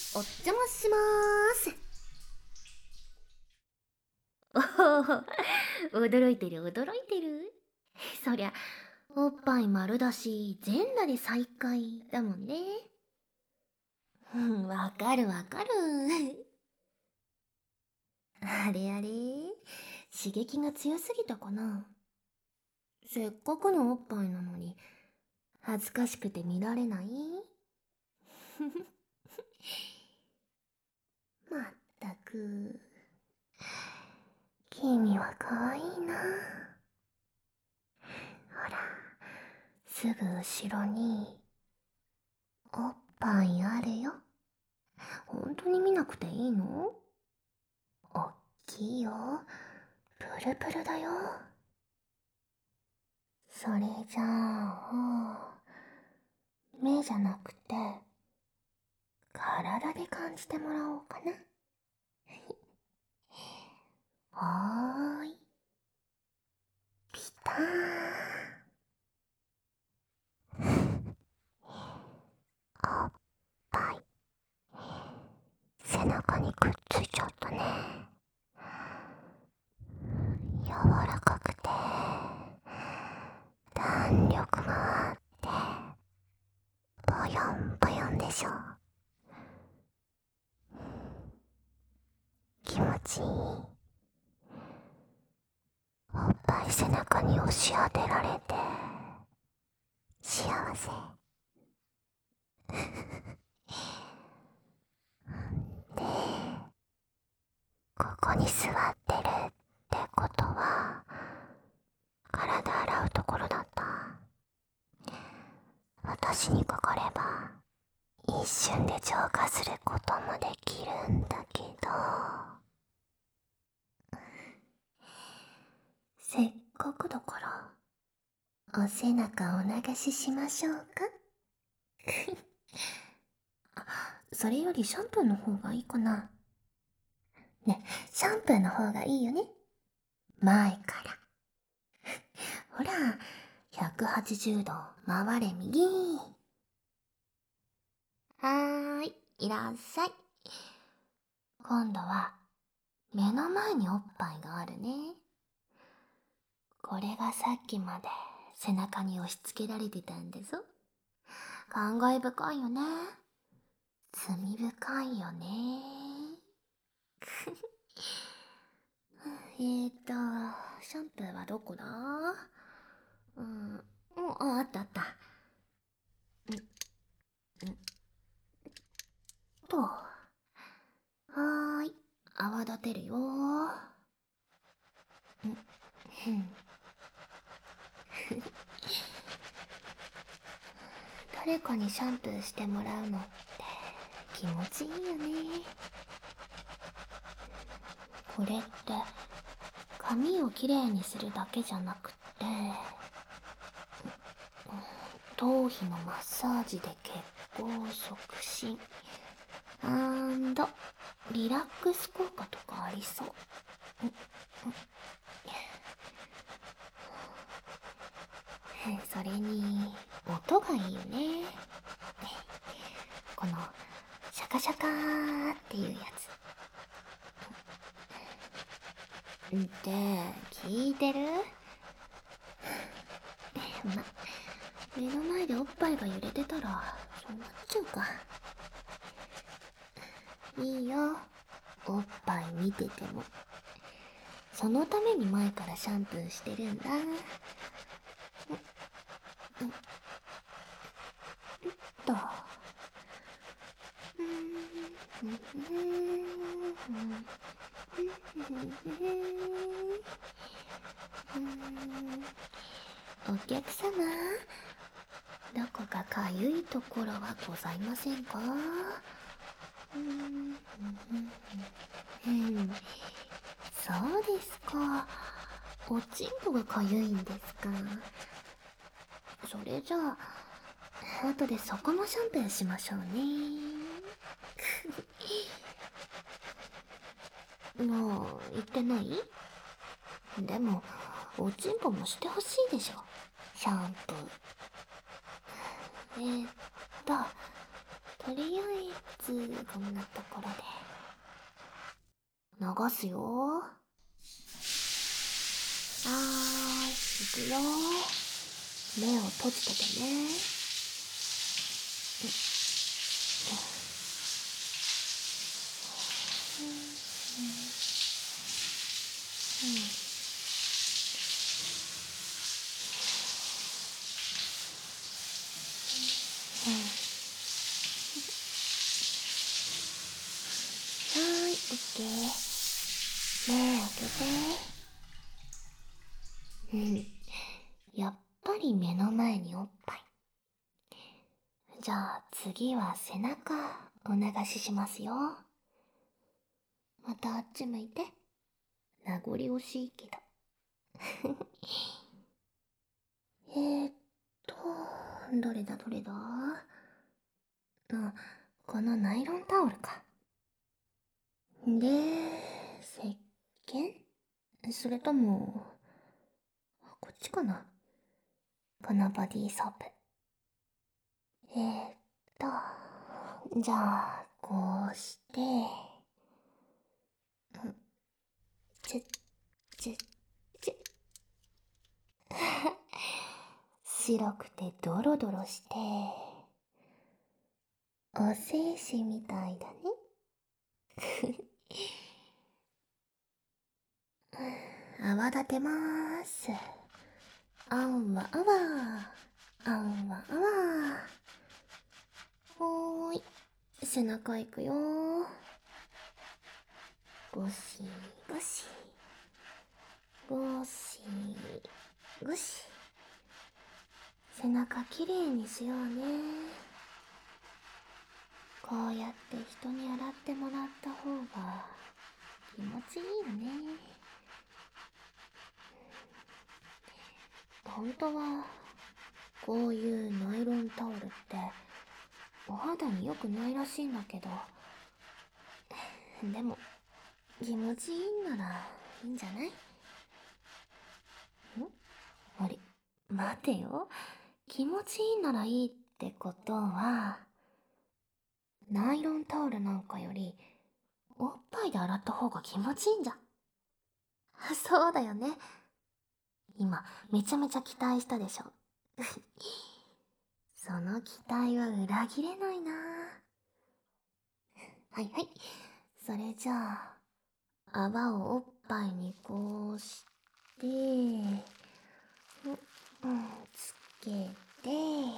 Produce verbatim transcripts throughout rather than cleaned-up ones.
お邪魔しまーす。おお、驚いてる驚いてる。そりゃ、おっぱい丸出し、全裸で再会だもんね。うん、わかるわかる。あれあれ、刺激が強すぎたかな。せっかくのおっぱいなのに、恥ずかしくて見られない。まったく。君は可愛いな。ほら、すぐ後ろに、おっぱいあるよ。本当に見なくていいの？おっきいよ。プルプルだよ。それじゃあ、目じゃなくて、体で感じてもらおうかな。はーい。ピターン。おっぱい。背中にくっついちゃったね。柔らかくて、弾力があって、ぽよんぽよんでしょ。気持ちいい。おっぱい背中に押し当てられて幸せ。で、ここに座ってるってことは体洗うところだった。私にかかれば一瞬で浄化することもできるんだけど、せっかくだからお背中お流ししましょうか。それよりシャンプーの方がいいかな。ね、シャンプーの方がいいよね。前から。ほら、ひゃくはちじゅうど回れ右。はーい、いらっしゃい。今度は目の前におっぱいがあるね。これがさっきまで背中に押し付けられてたんだぞ。感慨深いよね。罪深いよね。えーと、シャンプーはどこだ？うん、うん、あ、あったあった。ん、んと、はーい、泡立てるよ。ん、ふん。誰かにシャンプーしてもらうのって気持ちいいよね。これって髪をきれいにするだけじゃなくって、頭皮のマッサージで血行促進リラックス効果とかありそう。それに音がいいよね。このシャカシャカーっていうやつで、聞いてる？ま、目の前でおっぱいが揺れてたらそうなっちゃうか。いいよ、おっぱい見てても。そのために前からシャンプーしてるんだ。うん、うんと。お客様、どこかかゆいところはございませんか？うん、そうですか。おちんぽがかゆいんですか。それじゃあ後でそこもシャンプーしましょうね。もう言ってない？でもおちんぽもしてほしいでしょ、シャンプー。えーっととりあえずこんなところで流すよ。はーい、いくよ。目を閉じててね。はーい、オッケー。目開けて。うん。やっぱり目の前におっぱい。じゃあ次は背中お流ししますよ。またあっち向いて。名残惜しいけど。えーっと、どれだどれだ。あ、このナイロンタオルか。で、石鹸？それとも、こっちかな。このボディーソープ。えーっと、じゃあ、こうして、チュッチュッチュッ。白くてドロドロして、お精子みたいだね。泡立てまーす。あんわあわあんわあわ。ほーい、背中いくよ。ゴシゴシゴシゴシ。背中きれいにしようね。こうやって人に洗ってもらった方が気持ちいいよね。本当はこういうナイロンタオルってお肌に良くないらしいんだけど、でも気持ちいいんならいいんじゃない？ん？あれ、待てよ。気持ちいいならいいってことは、ナイロンタオルなんかよりおっぱいで洗った方が気持ちいいんじゃん。そうだよね。今めちゃめちゃ期待したでしょ。その期待は裏切れないな。はいはい。それじゃあ、泡をおっぱいにこうして、うん、つけて、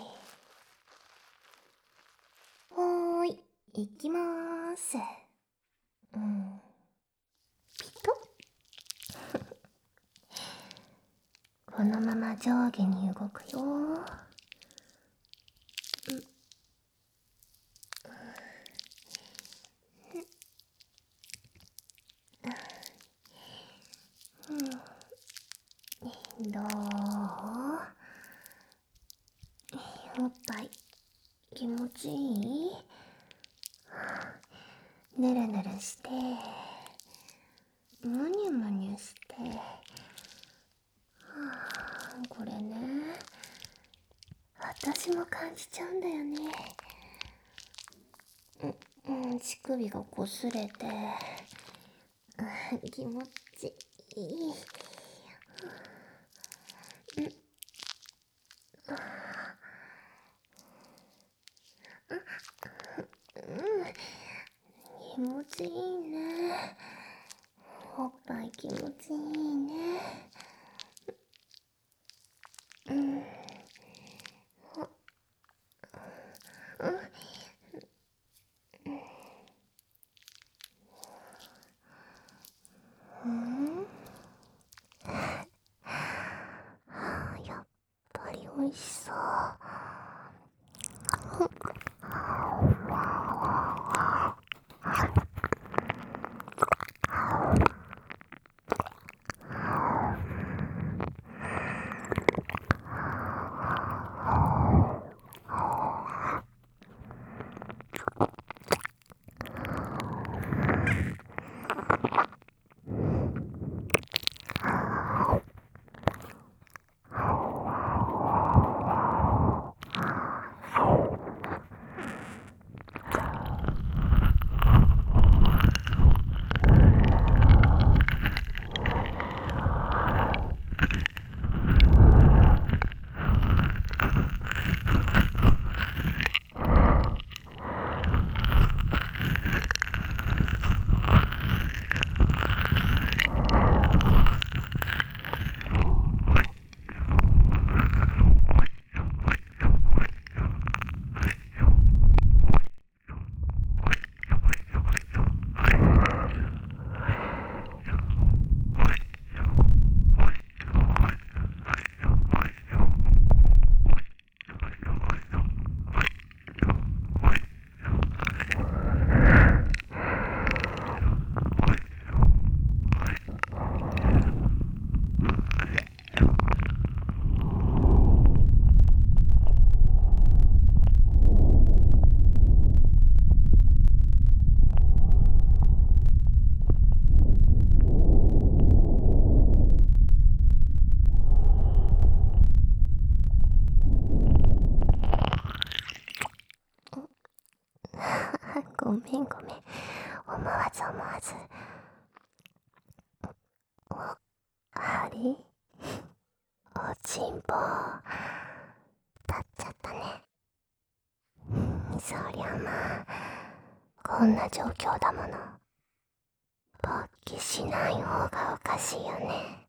ほーい、いきまーす。うん。ピトッ。このまま上下に動くよ。うん、どう？おっぱい気持ちいい？ぬるぬるして、むにゅむにゅして、これね、私も感じちゃうんだよね。うん、乳首がこすれて、うん、気持ちいい。うん、気持ちいいね。おっぱい気持ちいいね。うん。うん。うん。やっぱり美味しそう。 ごめんごめん。思わず思わず。お、あれおちんぽ、立っちゃったね。そりゃまあ、こんな状況だもの。勃起しない方がおかしいよね。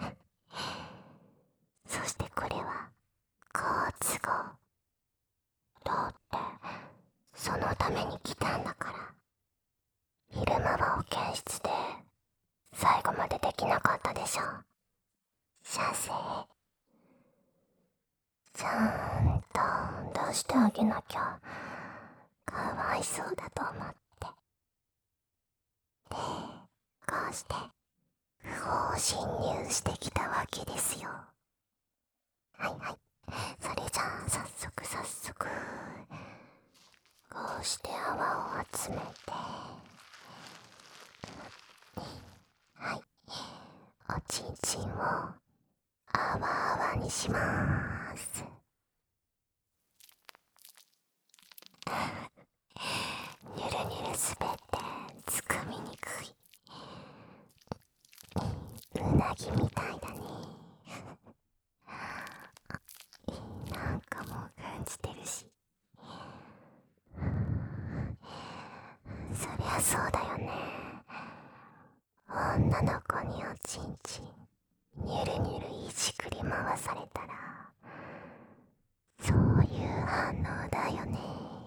そしてこれは、好都合。だって、そのために来たんだから。昼間は保健室で、最後までできなかったでしょ。射精。ちゃんと出してあげなきゃ、かわいそうだと思って。で、こうして、不法侵入してきたわけですよ。はいはい。それじゃあ、早速早速、こうして泡を集めて、はい。おちんちんを泡泡にしまーす。ニュルニュル滑ってつかみにくい。うなぎみたいだね。なんかもう感じてるし。そりゃそうだよね。女の子におちんちんニュルニュルいじくり回されたら、そういう反応だよね。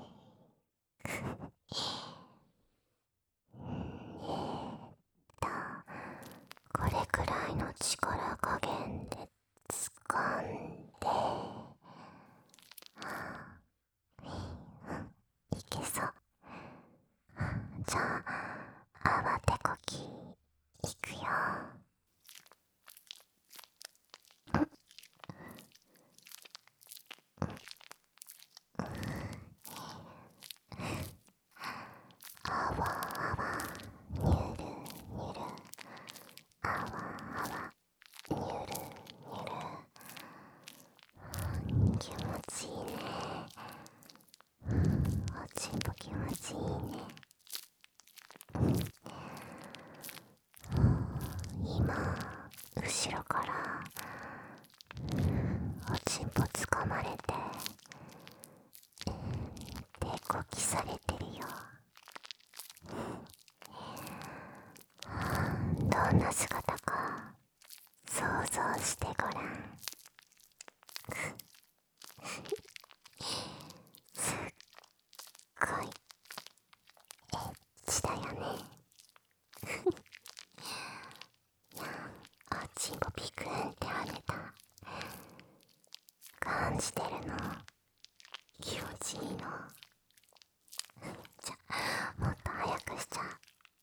えーっと、これくらいの力加減で掴んで、いけそう。じゃあ、泡手こきいくよ。あわあわ、にゅるにゅる。あわあわ、にゅるにゅる。気持ちいいね。おちんぽ気持ちいいね。今、後ろからおちんぽ掴まれて、手こきされてるよ。どんな姿か想像してごらん。すっごいエッチだよね。おちんぽピクンって跳ねた。感じてるの？気持ちいいの？じゃ、もっと早くしちゃう。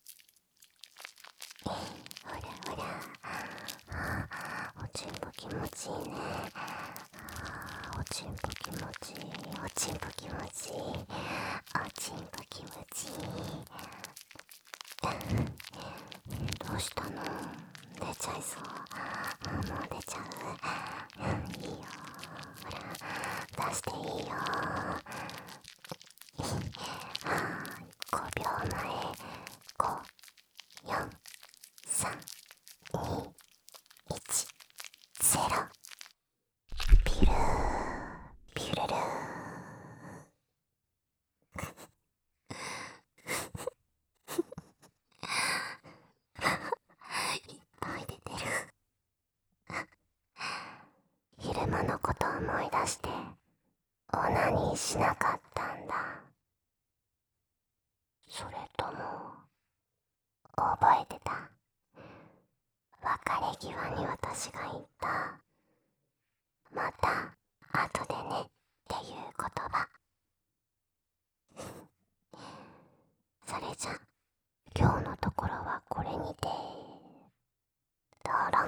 えい、ほらほら。あ、おちんぽ気持ちいいね。あ、おちんぽ気持ちいい。おちんぽ気持ちいい。おちんぽ気持ちいい。どうしたの？出ちゃいそう。あ、もう出ちゃう。いいよ。ほら、出していいよ。ごびょうまえ。ご、よん、さん、に、いち、ゼロ。ピルー、ピュルルー。いっぱい出てる。昼間のこと思い出してオナニーしなかったんだ。それとも覚えてた？別れ際に私が言った、また後でねっていう言葉。それじゃ今日のところはこれにて。ドロ